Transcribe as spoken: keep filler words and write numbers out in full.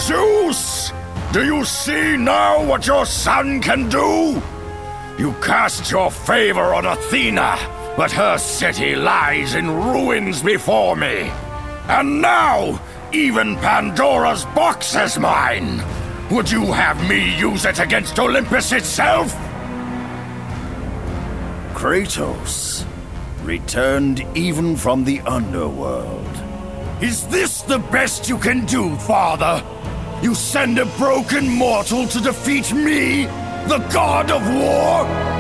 Zeus! Do you see now what your son can do? You cast your favor on Athena, but her city lies in ruins before me. And now, even Pandora's box is mine. Would you have me use it against Olympus itself? Kratos, returned even from the underworld. Is this the best you can do, Father? You send a broken mortal to defeat me, the god of war?